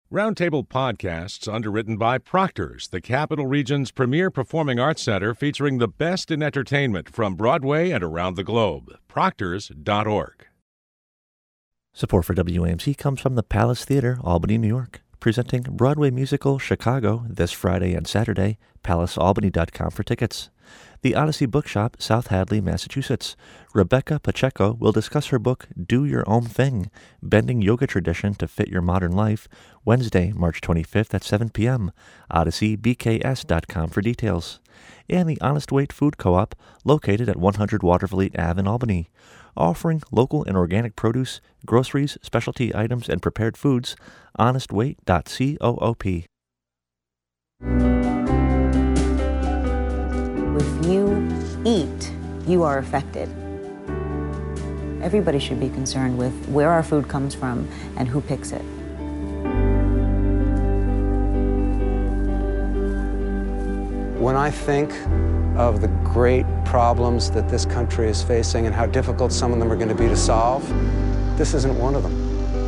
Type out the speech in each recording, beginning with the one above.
Roundtable Podcasts, underwritten by Proctor's, the Capital Region's premier performing arts center featuring the best in entertainment from Broadway and around the globe. Proctors.org. Support for WAMC comes from the Palace Theater, Albany, New York, presenting Broadway musical Chicago this Friday and Saturday. PalaceAlbany.com for tickets. The Odyssey Bookshop, South Hadley, Massachusetts. Rebecca Pacheco will discuss her book, Do Your Own Thing, Bending Yoga Tradition to Fit Your Modern Life, Wednesday, March 25th at 7 p.m. OdysseyBKS.com for details. And the Honest Weight Food Co-op, located at 100 Watervliet Ave in Albany, offering local and organic produce, groceries, specialty items, and prepared foods. HonestWeight.coop. If you eat, you are affected. Everybody should be concerned with where our food comes from and who picks it. When I think of the great problems that this country is facing and how difficult some of them are going to be to solve, this isn't one of them.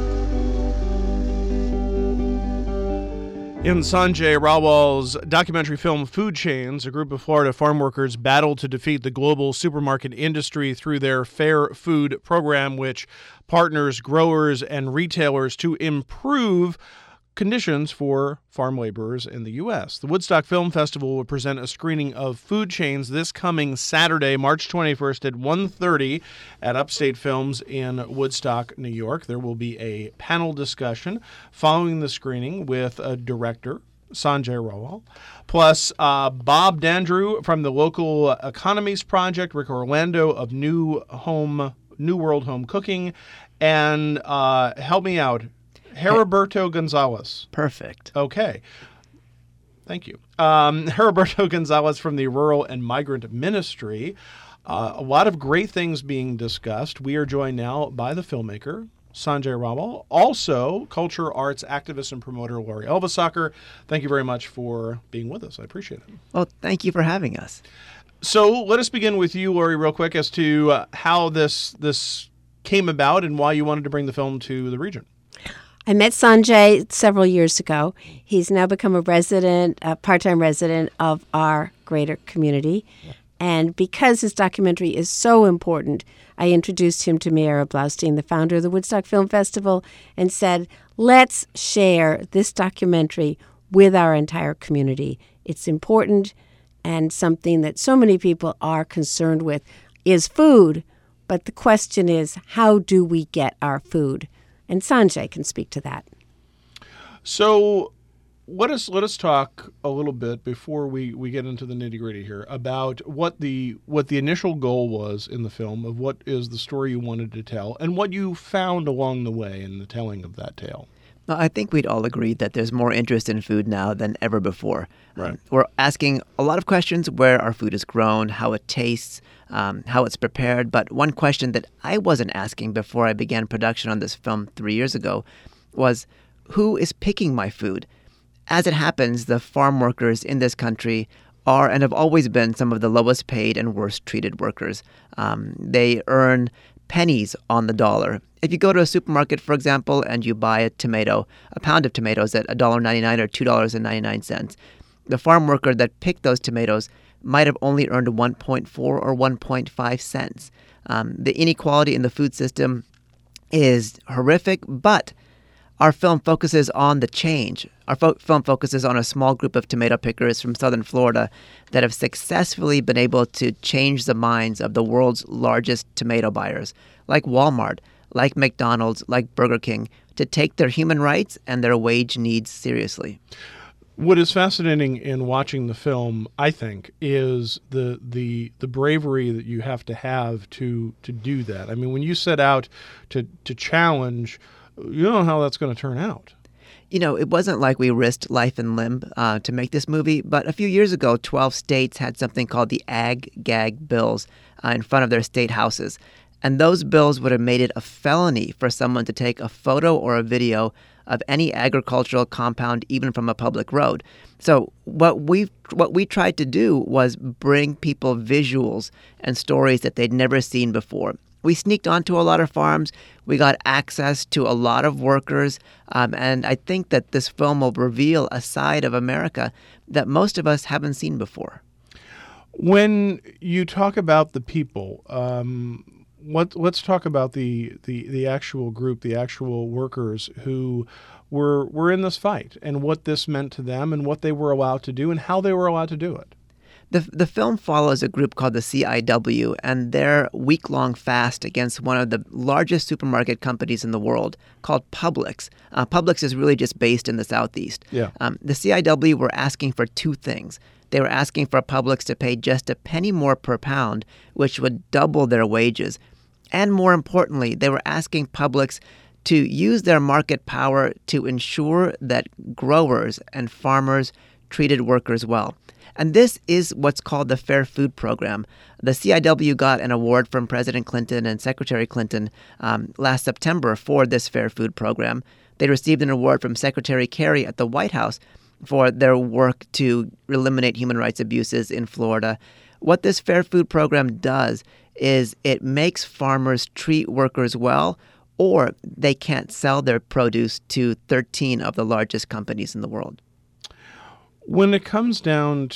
In Sanjay Rawal's documentary film Food Chains, a group of Florida farm workers battle to defeat the global supermarket industry through their Fair Food program, which partners growers and retailers to improve conditions for farm laborers in the U.S. The Woodstock Film Festival will present a screening of Food Chains this coming Saturday, March 21st at 1:30 at Upstate Films in Woodstock, New York. There will be a panel discussion following the screening with director Sanjay Rawal, plus Bob Dandrew from the Local Economies Project, Rick Orlando of New World Home Cooking, and help me out, Heriberto Gonzalez. Perfect. Okay. Thank you. Heriberto Gonzalez from the Rural and Migrant Ministry. A lot of great things being discussed. We are joined now by the filmmaker, Sanjay Rawal. Also, culture, arts activist and promoter Laurie Elvisaker. Thank you very much for being with us. I appreciate it. Well, thank you for having us. So let us begin with you, Laurie, real quick as to how this came about and why you wanted to bring the film to the region. I met Sanjay several years ago. He's now become a part-time resident of our greater community. And because his documentary is so important, I introduced him to Meara Blaustein, the founder of the Woodstock Film Festival, and said, let's share this documentary with our entire community. It's important, and something that so many people are concerned with is food. But the question is, how do we get our food? And Sanjay can speak to that. So let us talk a little bit before we get into the nitty-gritty here about what the initial goal was in the film, of what is the story you wanted to tell, and what you found along the way in the telling of that tale. Well, I think we'd all agree that there's more interest in food now than ever before. Right. We're asking a lot of questions: where our food is grown, how it tastes, how it's prepared. But one question that I wasn't asking before I began production on this film 3 years ago was, who is picking my food? As it happens, the farm workers in this country are and have always been some of the lowest paid and worst treated workers. They earn pennies on the dollar. If you go to a supermarket, for example, and you buy a pound of tomatoes at $1.99 or $2.99, the farm worker that picked those tomatoes might have only earned 1.4 or 1.5 cents. The inequality in the food system is horrific, but our film focuses on the change. Our film focuses on a small group of tomato pickers from southern Florida that have successfully been able to change the minds of the world's largest tomato buyers, like Walmart, like McDonald's, like Burger King, to take their human rights and their wage needs seriously. What is fascinating in watching the film, I think, is the bravery that you have to do that. I mean, when you set out to challenge, you don't know how that's going to turn out. You know, it wasn't like we risked life and limb to make this movie, but a few years ago, 12 states had something called the Ag-Gag bills in front of their state houses. And those bills would have made it a felony for someone to take a photo or a video of any agricultural compound, even from a public road. So what we tried to do was bring people visuals and stories that they'd never seen before. We sneaked onto a lot of farms. We got access to a lot of workers. And I think that this film will reveal a side of America that most of us haven't seen before. When you talk about the people, let's talk about the actual group, the actual workers who were in this fight, and what this meant to them, and what they were allowed to do, and how they were allowed to do it. The film follows a group called the CIW and their week-long fast against one of the largest supermarket companies in the world called Publix. Publix is really just based in the Southeast. Yeah. The CIW were asking for two things. They were asking for Publix to pay just a penny more per pound, which would double their wages. And more importantly, they were asking Publix to use their market power to ensure that growers and farmers treated workers well. And this is what's called the Fair Food Program. The CIW got an award from President Clinton and Secretary Clinton last September for this Fair Food Program. They received an award from Secretary Kerry at the White House for their work to eliminate human rights abuses in Florida. What this Fair Food Program does is it makes farmers treat workers well, or they can't sell their produce to 13 of the largest companies in the world. When it comes down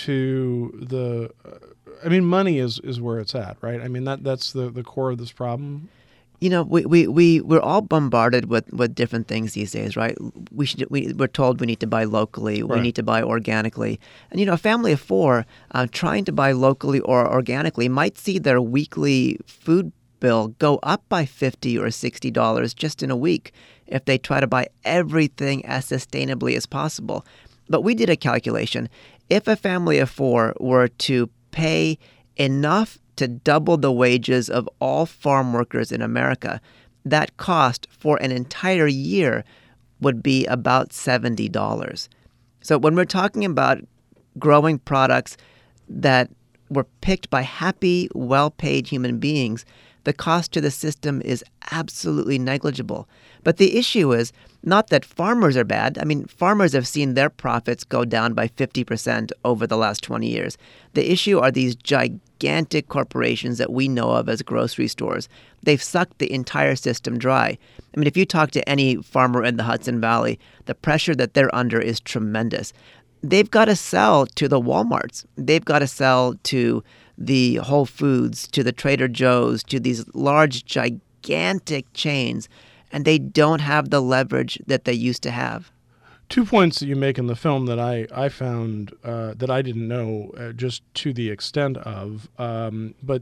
to money is where it's at, right? I mean, that's the core of this problem. You know, we're all bombarded with different things these days, right? We're told we need to buy locally, we need to buy organically. And, you know, a family of four trying to buy locally or organically might see their weekly food bill go up by $50 or $60 just in a week if they try to buy everything as sustainably as possible. But we did a calculation. If a family of four were to pay enough to double the wages of all farm workers in America, that cost for an entire year would be about $70. So when we're talking about growing products that were picked by happy, well-paid human beings, the cost to the system is absolutely negligible. But the issue is not that farmers are bad. I mean, farmers have seen their profits go down by 50% over the last 20 years. The issue are these gigantic corporations that we know of as grocery stores. They've sucked the entire system dry. I mean, if you talk to any farmer in the Hudson Valley, the pressure that they're under is tremendous. They've got to sell to the Walmarts. They've got to sell to the Whole Foods, to the Trader Joe's, to these large, gigantic chains, and they don't have the leverage that they used to have. 2 points that you make in the film that I found that I didn't know just to the extent of, but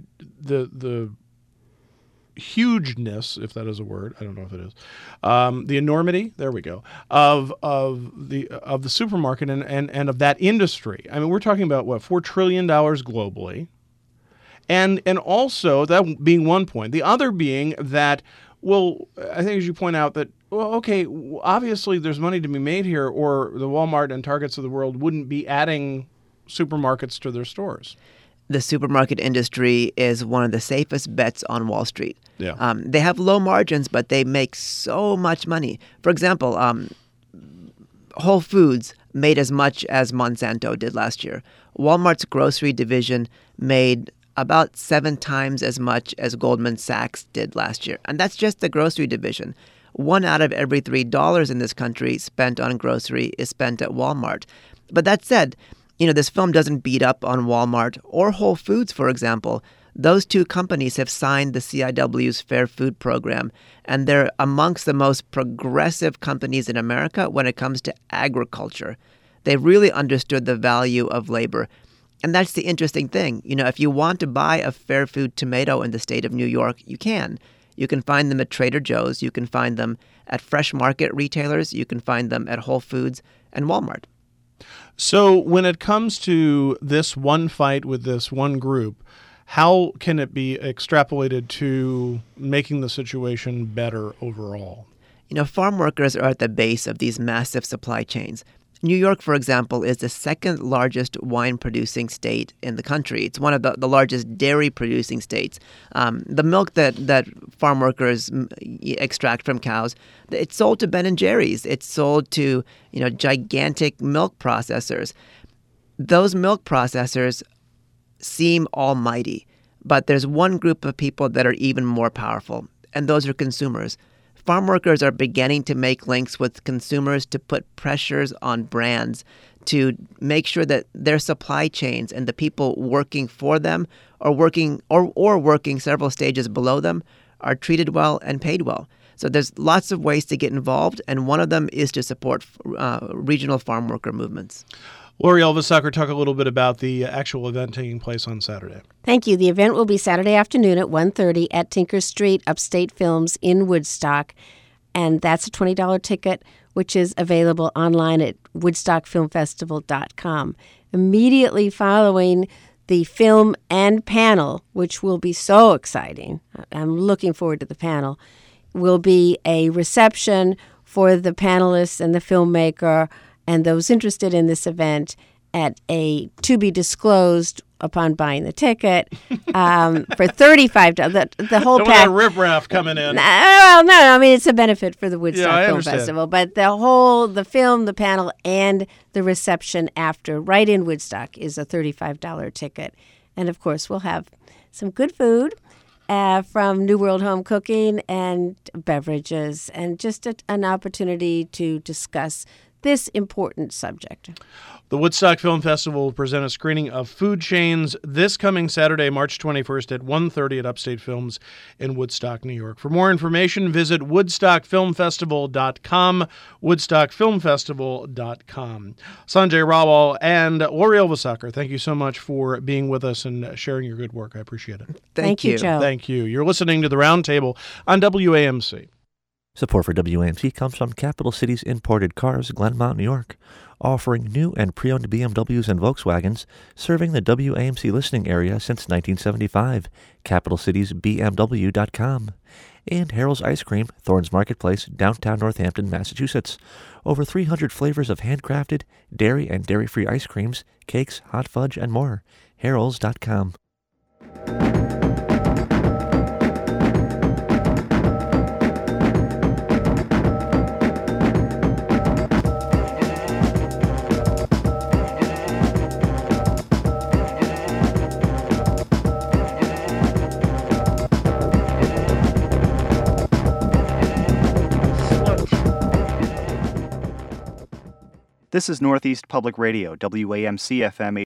the hugeness, if that is a word, I don't know if it is, the enormity, there we go, of the supermarket and of that industry. I mean, we're talking about $4 trillion globally, and also that being one point. The other being that, well, I think as you point out that, well, okay, obviously there's money to be made here, or the Walmart and Targets of the world wouldn't be adding supermarkets to their stores. The supermarket industry is one of the safest bets on Wall Street. Yeah. They have low margins, but they make so much money. For example, Whole Foods made as much as Monsanto did last year. Walmart's grocery division made about 7 times as much as Goldman Sachs did last year. And that's just the grocery division. 1 out of every $3 in this country spent on grocery is spent at Walmart. But that said, you know, this film doesn't beat up on Walmart or Whole Foods, for example. Those two companies have signed the CIW's Fair Food Program, and they're amongst the most progressive companies in America when it comes to agriculture. They really understood the value of labor. And that's the interesting thing. You know, if you want to buy a Fair Food tomato in the state of New York, you can. You can find them at Trader Joe's. You can find them at fresh market retailers. You can find them at Whole Foods and Walmart. So when it comes to this one fight with this one group, how can it be extrapolated to making the situation better overall? You know, farm workers are at the base of these massive supply chains. New York, for example, is the second largest wine-producing state in the country. It's one of the largest dairy-producing states. The milk that farm workers extract from cows, it's sold to Ben & Jerry's. It's sold to, you know, gigantic milk processors. Those milk processors seem almighty, But there's one group of people that are even more powerful, and those are consumers. Farm workers are beginning to make links with consumers to put pressures on brands to make sure that their supply chains and the people working for them or working several stages below them are treated well and paid well. So there's lots of ways to get involved, and one of them is to support regional farm worker movements. Lori Elvisacker, talk a little bit about the actual event taking place on Saturday. Thank you. The event will be Saturday afternoon at 1:30 at Tinker Street, Upstate Films in Woodstock. And that's a $20 ticket, which is available online at woodstockfilmfestival.com. Immediately following the film and panel, which will be so exciting, I'm looking forward to the panel, will be a reception for the panelists and the filmmaker and those interested in this event at a to-be-disclosed upon buying the ticket for $35. The whole Don't pack. want a riffraff coming in. No, I mean, it's a benefit for the Woodstock Film understand. Festival. But the film, the panel, and the reception after, right in Woodstock, is a $35 ticket. And, of course, we'll have some good food from New World Home Cooking and beverages, and just an opportunity to discuss this important subject. The Woodstock Film Festival will present a screening of Food Chains this coming Saturday, March 21st at 1:30 at Upstate Films in Woodstock, New York. For more information, visit woodstockfilmfestival.com, woodstockfilmfestival.com. Sanjay Rawal and Lori Elvisacker, thank you so much for being with us and sharing your good work. I appreciate it. Thank you, Joe. Thank you. You're listening to The Roundtable on WAMC. Support for WAMC comes from Capital Cities Imported Cars, Glenmont, New York, offering new and pre-owned BMWs and Volkswagens, serving the WAMC listening area since 1975. CapitalCitiesBMW.com. And Harold's Ice Cream, Thorns Marketplace, downtown Northampton, Massachusetts. Over 300 flavors of handcrafted, dairy and dairy-free ice creams, cakes, hot fudge, and more. Harolds.com. This is Northeast Public Radio, WAMC FM